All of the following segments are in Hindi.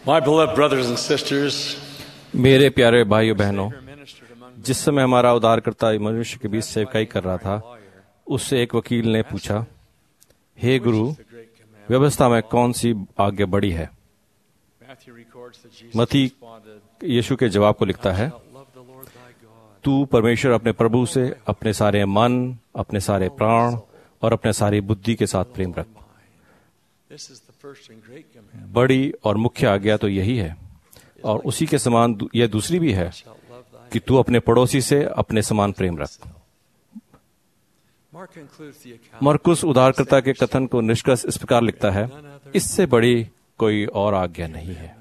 My beloved brothers and sisters, मेरे प्यारे भाइयों बहनों, जिस समय हमारा उद्धारकर्ता मनुष्य के बीच सेवकाई कर रहा था, उससे एक वकील ने पूछा, हे गुरु, व्यवस्था में कौन सी आज्ञा बड़ी है? मत्ती यीशु के जवाब को लिखता है, तू परमेश्वर अपने प्रभु से अपने सारे मन, अपने सारे प्राण और अपने सारी बुद्धि के साथ प्रेम रख। बड़ी और मुख्य आज्ञा तो यही है, और उसी के समान यह दूसरी भी है कि तू अपने पड़ोसी से अपने समान प्रेम रख। मरकुस उद्धारकर्ता के कथन को निष्कर्ष इस प्रकार लिखता है, इससे बड़ी कोई और आज्ञा नहीं है।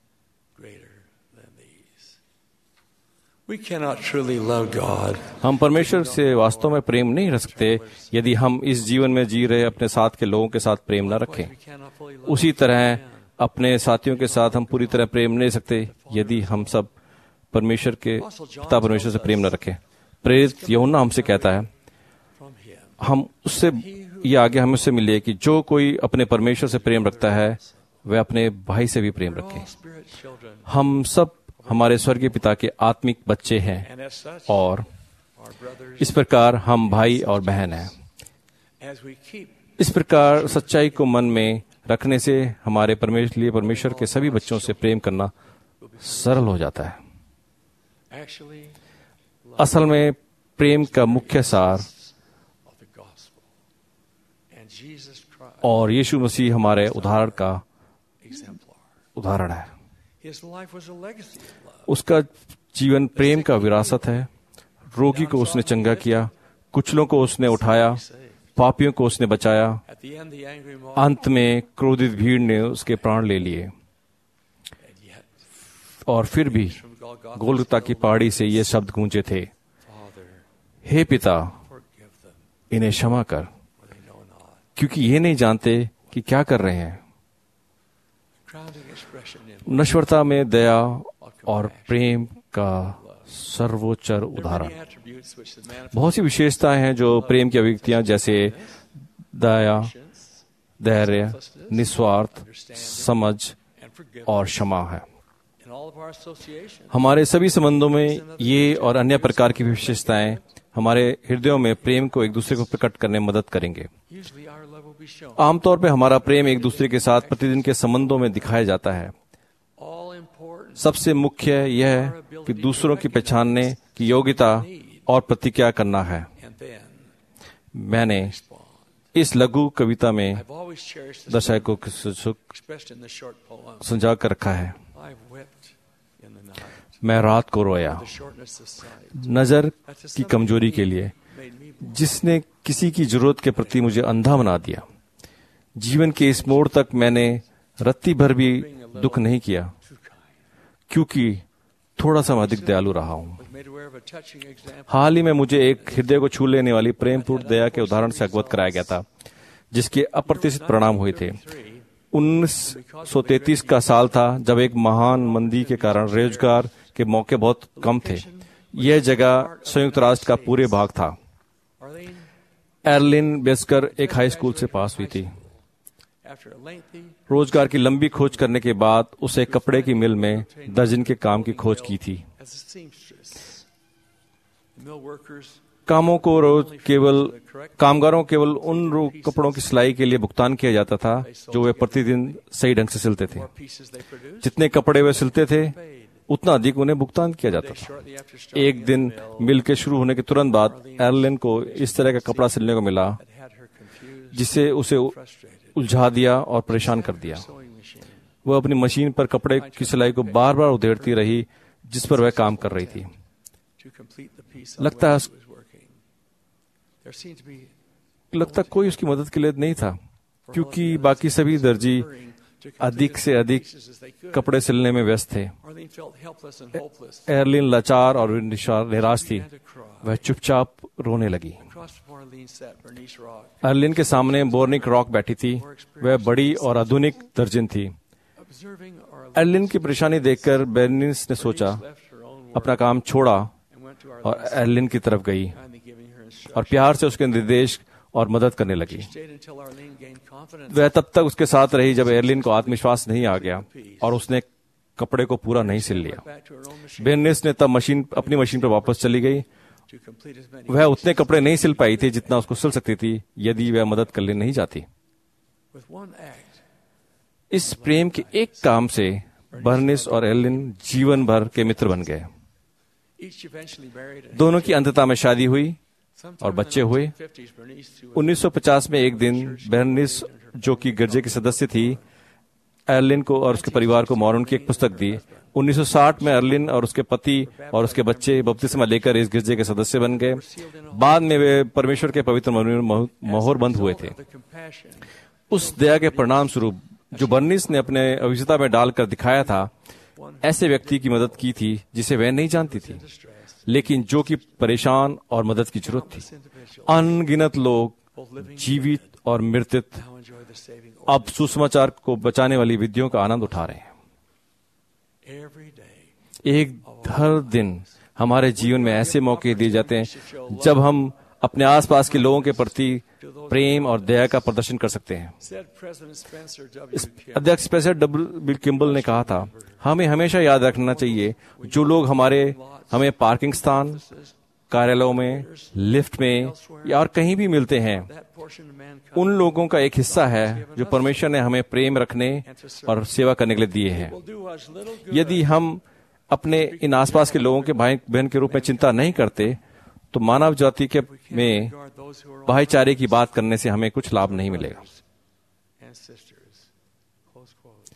we cannot truly love God हम परमेश्वर से वास्तव में प्रेम नहीं रख सकते यदि हम इस जीवन में जी रहे अपने साथ के लोगों के साथ प्रेम न रखें। उसी तरह अपने साथियों के साथ हम पूरी तरह प्रेम नहीं सकते यदि हम सब परमेश्वर के पिता परमेश्वर से प्रेम न रखें। प्रेरित यूहन्ना हमसे कहता है, हम उससे यह आज्ञा हमें उससे मिली है कि जो कोई अपने परमेश्वर से प्रेम रखता है वह अपने भाई से भी प्रेम रखे। हम सब हमारे स्वर्गीय पिता के आत्मिक बच्चे हैं और इस प्रकार हम भाई और बहन हैं। इस प्रकार सच्चाई को मन में रखने से हमारे परमेश्वर के सभी बच्चों से प्रेम करना सरल हो जाता है। असल में प्रेम का मुख्य सार और यीशु मसीह हमारे उदाहरण का उदाहरण है। उसका जीवन प्रेम का विरासत है। रोगी को उसने चंगा किया, कुचलों को उसने उठाया, पापियों को उसने बचाया। अंत में क्रोधित भीड़ ने उसके प्राण ले लिए, और फिर भी गोलगता की पहाड़ी से ये शब्द गूंजे थे, हे पिता, इन्हें क्षमा कर, क्योंकि ये नहीं जानते कि क्या कर रहे हैं। नश्वरता में दया और प्रेम का सर्वोच्च उदाहरण। बहुत सी विशेषताएं हैं जो प्रेम की अभिव्यक्तियां जैसे दया, धैर्य, निस्वार्थ, समझ और क्षमा है। हमारे सभी संबंधों में ये और अन्य प्रकार की विशेषताएं हमारे हृदयों में प्रेम को एक दूसरे को प्रकट करने में मदद करेंगे। आमतौर पर हमारा प्रेम एक दूसरे के साथ प्रतिदिन के संबंधों में दिखाया जाता है। सबसे मुख्य यह है कि दूसरों की पहचानने की योग्यता और प्रतिक्रिया करना है। मैंने इस लघु कविता में दर्शाए को समझा कर रखा है, मैं रात को रोया नजर की कमजोरी के लिए, जिसने किसी की जरूरत के प्रति मुझे अंधा बना दिया। जीवन के इस मोड़ तक मैंने रत्ती भर भी दुख नहीं किया, क्योंकि थोड़ा सा अधिक दयालु रहा हूं। हाल ही में मुझे एक हृदय को छू लेने वाली प्रेमपूर्ण दया के उदाहरण से अवगत कराया गया था, जिसके अप्रत्याशित परिणाम हुए थे। 1933 का साल था, जब एक महान मंदी के कारण रोजगार के मौके बहुत कम थे। यह जगह संयुक्त राष्ट्र का पूरे भाग था। एर्लिन बेस्कर एक हाई स्कूल से पास हुई थी। रोजगार की लंबी खोज करने के बाद उसे कपड़े की मिल में दर्जन के काम की खोज की थी। कामगारों केवल उन कपड़ों की सिलाई के लिए भुगतान किया जाता था जो वे प्रतिदिन सही ढंग से सिलते थे। जितने कपड़े वे सिलते थे उतना अधिक उन्हें भुगतान किया जाता था। एक दिन मिल के शुरू होने के तुरंत बाद एर्लिन को इस तरह का कपड़ा सिलने को मिला जिससे उसे उलझा दिया और परेशान कर दिया। वह अपनी मशीन पर कपड़े की सिलाई को बार बार उधेड़ती रही जिस पर वह काम कर रही थी। लगता कोई उसकी मदद के लिए नहीं था, क्योंकि बाकी सभी दर्जी अधिक से अधिक कपड़े सिलने में व्यस्त थे। एर्लिन लाचार और निराश थी। वह चुपचाप रोने लगी। एर्लिन के सामने बोर्निक रॉक बैठी थी। वह बड़ी और आधुनिक दर्जन थी। एर्लिन की परेशानी देखकर बेर्निस ने सोचा, अपना काम छोड़ा और एर्लिन की तरफ गई और प्यार से उसके निर्देश और मदद करने लगी। stayed until Arlene gained confidence. वह तब तक उसके साथ रही जब एरलिन को आत्मविश्वास नहीं आ गया और उसने कपड़े को पूरा नहीं सिल लिया। Back to her own machine Berenice ने तब अपनी मशीन पर वापस चली गई। to complete as many वह उतने कपड़े नहीं सिल पाई थी जितना उसको सिल सकती थी यदि वह मदद करने नहीं जाती। with one act. इस प्रेम के एक काम से बर्निस और एरलिन जीवन भर के मित्र बन गए। Each eventually married and दोनों की अंततः में शादी हुई sometime और in बच्चे the हुए। 1950s, Bernice, through a 1950 में एक दिन बर्निस, जो कि गिरजे की सदस्य थी, एरलिन को और उसके परिवार को मॉर्मन की एक पुस्तक दी। 1960 में एरलिन और उसके पति और उसके बच्चे बपतिस्मा लेकर इस गिरजे के सदस्य बन गए। बाद में वे परमेश्वर के पवित्र मोहरबंद हुए थे। the compassion उस दया के परिणाम स्वरूप जो बर्निस ने अपने अविजेता में डालकर दिखाया था, ऐसे व्यक्ति की मदद की थी जिसे वह नहीं जानती थी, लेकिन जो कि परेशान और मदद की जरूरत थी। अनगिनत लोग जीवित और मृत now enjoy the saving अब सुसमाचार को बचाने वाली विधियों का आनंद उठा रहे हैं। every day. एक हर दिन हमारे जीवन में ऐसे मौके दिए जाते हैं जब हम अपने आसपास के लोगों के प्रति प्रेम और दया का प्रदर्शन कर सकते हैं। Said President Spencer W. Kimball, अध्यक्ष स्पेसर डब्ल्यू किम्बल ने कहा था, हमें हमेशा याद रखना चाहिए जो लोग हमें पार्किंग स्थान, कार्यालयों में, लिफ्ट में या और कहीं भी मिलते हैं, that portion of mankind उन लोगों का एक हिस्सा है जो परमेश्वर ने हमें प्रेम रखने और सेवा करने के लिए दिए हैं। will do us little good. यदि हम अपने इन आसपास के लोगों के भाई बहन के रूप में चिंता नहीं करते तो मानव जाति के में Regard those who are भाईचारे की बात करने से हमें कुछ लाभ नहीं मिलेगा। and sisters. Close quote.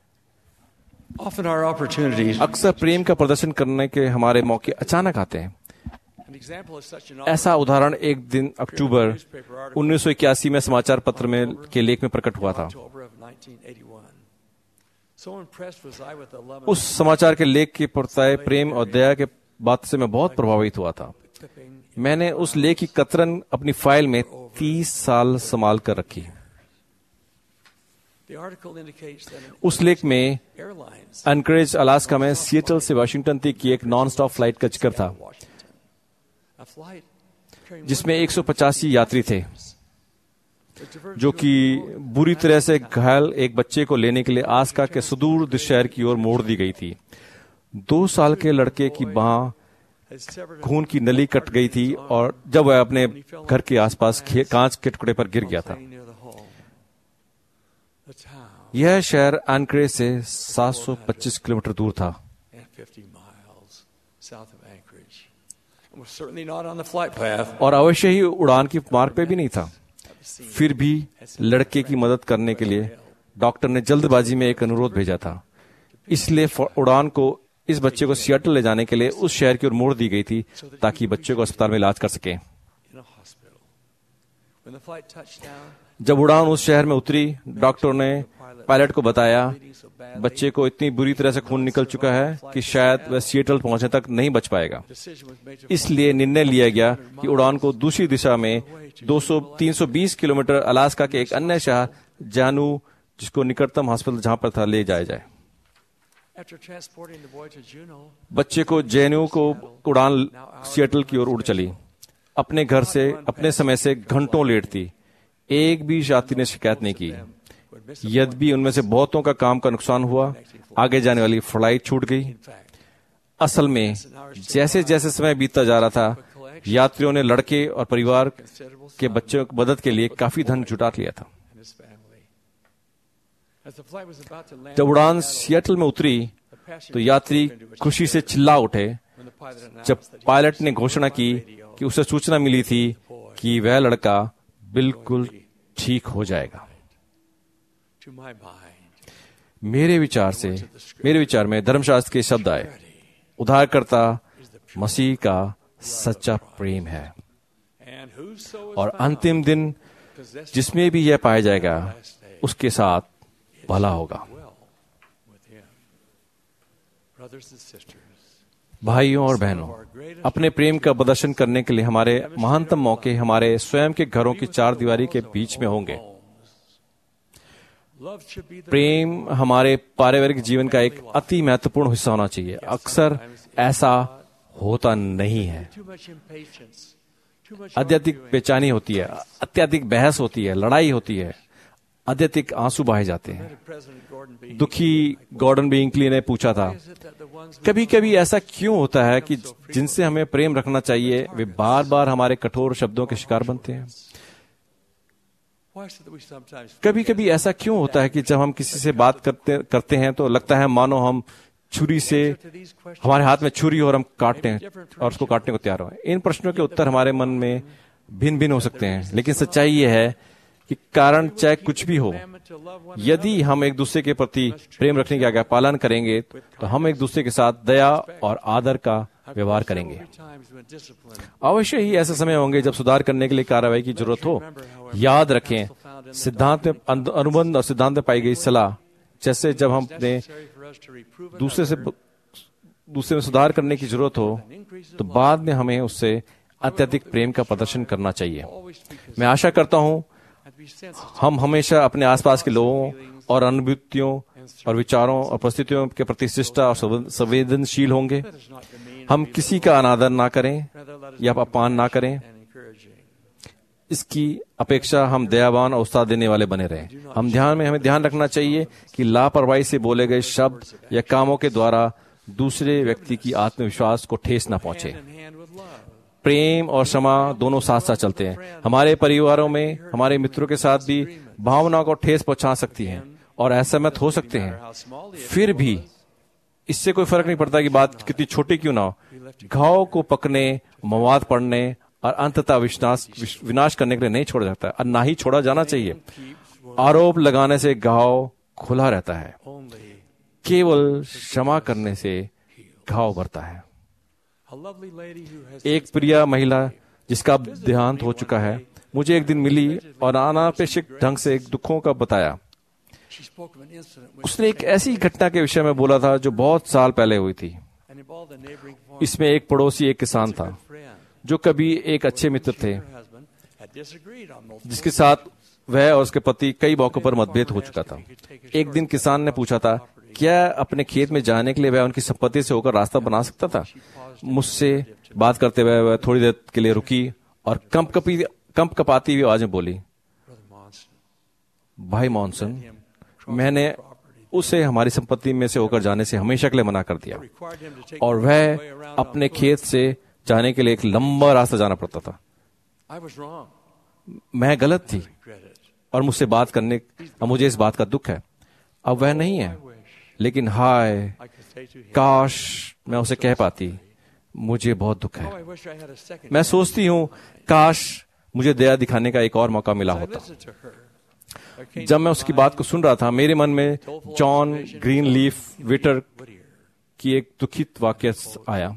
Often our opportunities. अक्सर प्रेम का प्रदर्शन करने के हमारे मौके अचानक आते हैं। An example is such an ऐसा उदाहरण एक दिन अक्टूबर 1981 में समाचार पत्र में के लेख में प्रकट हुआ था। October of 1981. So impressed was I with the love उस समाचार के लेख के प्रत्याय प्रेम और दया के बात से मैं बहुत प्रभावित हुआ था। clipping. मैंने उस लेख की कतरन अपनी फाइल में 30 साल संभाल कर रखी। The article indicates that an उस लेख में airlines एनकरेज अलास्का में सिएटल से वाशिंगटन तक की एक नॉन स्टॉप फ्लाइट का जिक्र था, Washington. A flight carrying जिसमें 185 यात्री थे, was diverted जो कि बुरी तरह से घायल एक बच्चे को लेने के लिए आस्का के सुदूर शहर की ओर मोड़ दी गई थी। 2 साल के लड़के की बांह has severed खून की नली कट गई थी और जब वह अपने घर के आसपास कांच के टुकड़े पर गिर गया था। near the home. The town यह शहर एनकरेज से 725 किलोमीटर दूर था and 50 miles south of Anchorage. And was certainly not on the flight path. और अवश्य ही उड़ान की मार्ग पे भी नहीं था। फिर भी लड़के की मदद करने के लिए डॉक्टर ने जल्दबाजी में एक अनुरोध भेजा था, इसलिए उड़ान को इस बच्चे को सियाटल ले जाने के लिए उस शहर की ओर मोड़ दी गई थी ताकि बच्चे को अस्पताल में इलाज कर सके। In a hospital. When the flight touched down, जब उड़ान उस शहर में उतरी, डॉक्टर ने पायलट को बताया बच्चे को इतनी बुरी तरह से खून निकल चुका है कि शायद वह सिएटल पहुंचने तक नहीं बच पाएगा। decision was made to इसलिए निर्णय लिया गया कि उड़ान को दूसरी दिशा में 320 किलोमीटर अलास्का के एक अन्य शहर जानू, जिसको निकटतम हॉस्पिटल जहां पर था, ले जाया जाए। after transporting the boy to Juneau, बच्चे को जेन्यू को उड़ान सिएटल की ओर उड़ चली। अपने घर से अपने समय से घंटों लेट थी। एक भी यात्री ने शिकायत नहीं की। would miss यद्यपि उनमें से बहुतों का काम का नुकसान हुआ, आगे जाने वाली फ्लाइट छूट गई। in fact. असल में जैसे जैसे समय बीतता जा रहा था, यात्रियों ने लड़के और परिवार के बच्चों की मदद के लिए काफी धन जुटा लिया था। And his family. As the flight was about to land, जब उड़ान सिएटल में उतरी the passenger तो यात्री jumped into his खुशी से चिल्ला उठे when the pilot announced जब that he पायलट was ने घोषणा की on radio. कि उसे सूचना मिली थी कि वह लड़का बिल्कुल ठीक हो जाएगा। To my mind, मेरे विचार में धर्मशास्त्र के शब्द आए, उद्धारकर्ता मसीह का सच्चा प्रेम है and whoso is और found अंतिम दिन possessed जिसमें भी यह पाया जाएगा उसके साथ भला होगा। well with him. Brothers and sisters, भाइयों और बहनों, अपने प्रेम का प्रदर्शन करने के लिए हमारे महानतम मौके हमारे स्वयं के घरों की चार दीवारी के बीच में होंगे। love should be the प्रेम हमारे पारिवारिक जीवन का एक अति महत्वपूर्ण हिस्सा होना चाहिए। अक्सर ऐसा होता नहीं है। too much impatience, अत्यधिक बेचैनी होती है, अत्यधिक बहस होती है, लड़ाई होती है, अत्यधिक आंसू बहाए जाते हैं। दुखी गॉर्डन बी इंकली ने पूछा था, कभी कभी ऐसा क्यों होता है कि जिनसे हमें प्रेम रखना चाहिए वे बार बार हमारे कठोर शब्दों के शिकार बनते हैं? कभी कभी ऐसा क्यों होता है कि जब हम किसी से बात करते हैं तो लगता है मानो हम छुरी से, हमारे हाथ में छुरी और हम काटने और उसको काटने को तैयार हो। इन प्रश्नों के उत्तर हमारे मन में भिन्न भिन्न हो सकते हैं, लेकिन सच्चाई यह है कि कारण चाहे कुछ भी हो, यदि हम एक दूसरे के प्रति प्रेम रखने की आज्ञा पालन करेंगे तो हम एक दूसरे के साथ दया और आदर का व्यवहार करेंगे। अवश्य ही ऐसे समय होंगे जब सुधार करने के लिए कार्रवाई की जरूरत हो। याद रखें, सिद्धांत में, अनुबंध और सिद्धांत में पाई गई सलाह, जैसे जब हम अपने दूसरे में सुधार करने की जरूरत हो तो बाद में हमें उससे अत्यधिक प्रेम का प्रदर्शन करना चाहिए। मैं आशा करता हूं हम हमेशा अपने आसपास के लोगों और अनुभूतियों और विचारों और परिस्थितियों के प्रति शिष्ट और संवेदनशील होंगे। हम किसी का अनादर ना करें या अपमान ना करें, इसकी अपेक्षा हम दयावान और उत्साह देने वाले बने रहें। हमें ध्यान रखना चाहिए कि लापरवाही से बोले गए शब्द या कामों के द्वारा दूसरे व्यक्ति की आत्मविश्वास को ठेस न पहुंचे। प्रेम और क्षमा दोनों साथ साथ चलते हैं। हमारे परिवारों में हमारे मित्रों के साथ भी भावनाओं को ठेस पहुंचा सकती हैं और असहमत हो सकते हैं। फिर भी इससे कोई फर्क नहीं पड़ता कि बात कितनी छोटी क्यों ना हो। घाव को पकने, मवाद पड़ने और अंततः विनाश करने के लिए नहीं छोड़ा जाता है और ना ही छोड़ा जाना चाहिए। आरोप लगाने से घाव खुला रहता है, केवल क्षमा करने से घाव भरता है। एक प्रिय महिला जिसका देहांत हो चुका है मुझे एक दिन मिली और अनापेक्षित ढंग से दुखों का बताया। उसने एक ऐसी घटना के विषय में बोला था जो बहुत साल पहले हुई थी। इसमें एक पड़ोसी, एक किसान था जो कभी एक अच्छे मित्र थे, जिसके साथ वह और उसके पति कई मौकों पर मतभेद हो चुका था। एक दिन किसान ने पूछा था क्या अपने खेत में जाने के लिए वह उनकी संपत्ति से होकर रास्ता बना सकता था। मुझसे बात करते हुए वह थोड़ी देर के लिए रुकी और कंपकपाती हुई आवाज में बोली, भाई मॉनसन, मैंने उसे हमारी संपत्ति में से होकर जाने से हमेशा के लिए मना कर दिया और वह अपने खेत से जाने के लिए एक लंबा रास्ता जाना पड़ता था। मैं गलत थी और मुझे इस बात का दुख है। अब वह नहीं है, लेकिन हाय काश मैं उसे कह पाती, मुझे बहुत दुख है। मैं सोचती हूँ काश मुझे दया दिखाने का एक और मौका मिला होता। जब मैं उसकी बात को सुन रहा था मेरे मन में जॉन ग्रीनलीफ विटर की एक दुखित वाक्य आया।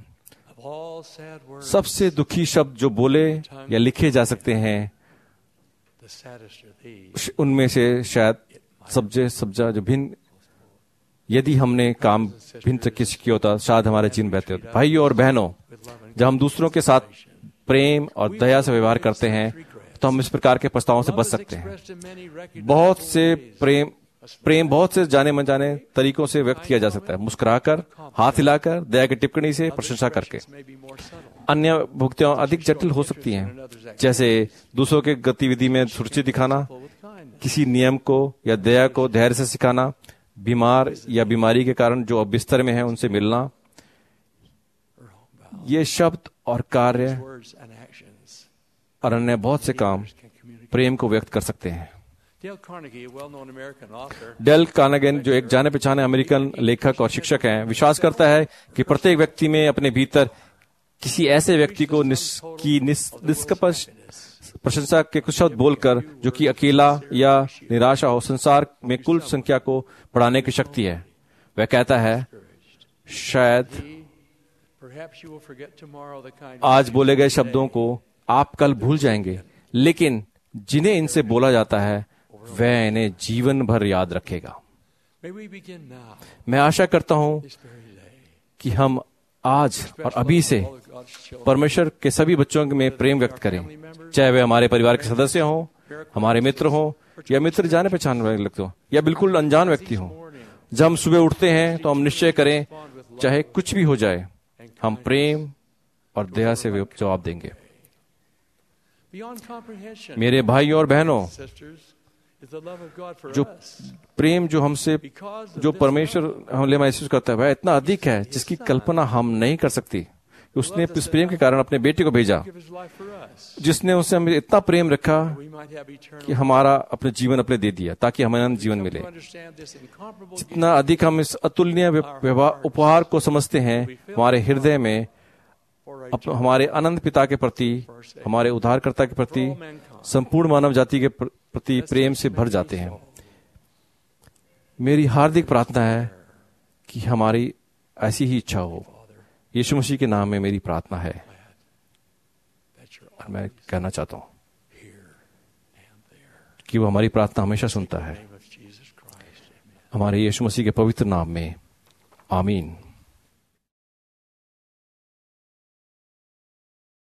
सबसे दुखी शब्द जो बोले या लिखे जा सकते हैं उनमें से शायद सब्जा जो भिन्न, यदि हमने काम भिन्न तरीके से किया होता शायद हमारे जीवन बहते होते। भाइयों और बहनों, जब हम दूसरों के साथ प्रेम और दया से व्यवहार करते हैं तो हम इस प्रकार के पछतावों से बच सकते हैं। प्रेम बहुत से जाने अनजाने तरीकों से व्यक्त किया जा सकता है। मुस्कुराकर, हाथ हिलाकर, दया की टिप्पणी से, प्रशंसा करके। अन्य भुगतियां अधिक जटिल हो सकती हैं, जैसे दूसरों के गतिविधि में रुचि दिखाना, किसी नियम को या दया को धैर्य से सिखाना, बीमार या बीमारी के कारण जो अब बिस्तर में है उनसे मिलना। ये शब्द और कार्य और अन्य बहुत से काम प्रेम को व्यक्त कर सकते हैं। डेल कार्नेगी, जो एक जाने पहचाने अमेरिकन लेखक और शिक्षक हैं, विश्वास करता है कि प्रत्येक व्यक्ति में अपने भीतर किसी ऐसे व्यक्ति को निष्कपट प्रशंसा के कुछ शब्द बोलकर जो कि अकेला या निराशा हो, संसार में कुल संख्या को बढ़ाने की शक्ति है। वह कहता है, शायद आज बोले गए शब्दों को आप कल भूल जाएंगे, लेकिन जिन्हें इनसे बोला जाता है वह इन्हें जीवन भर याद रखेगा। मैं आशा करता हूं कि हम आज और अभी से परमेश्वर के सभी बच्चों में प्रेम व्यक्त करें, चाहे वे हमारे परिवार के सदस्य हों, हमारे मित्र हों या मित्र जाने पहचाने वाले लगते हो या बिल्कुल अनजान व्यक्ति हों। जब हम सुबह उठते हैं तो हम निश्चय करें, चाहे कुछ भी हो जाए, हम प्रेम और दया से जवाब देंगे। मेरे भाई और बहनों, जो प्रेम जो परमेश्वर हमसे महसूस करता है वह इतना अधिक है जिसकी कल्पना हम नहीं कर सकती। उसने इस प्रेम के कारण अपने बेटे को भेजा, जिसने उससे हमें इतना प्रेम रखा कि हमारा अपने जीवन अपने दे दिया ताकि हमें अनंत जीवन मिले। जितना अधिक हम इस अतुलनीय उपहार को समझते हैं, हमारे हृदय में हमारे अनंत पिता के प्रति, हमारे उद्धारकर्ता के प्रति, संपूर्ण मानव जाति के प्रति प्रेम से भर जाते हैं। मेरी हार्दिक प्रार्थना है कि हमारी ऐसी ही इच्छा हो। यीशु मसीह के नाम में मेरी प्रार्थना है और मैं कहना चाहता हूं कि वो हमारी प्रार्थना हमेशा सुनता है। हमारे यीशु मसीह के पवित्र नाम में, आमीन।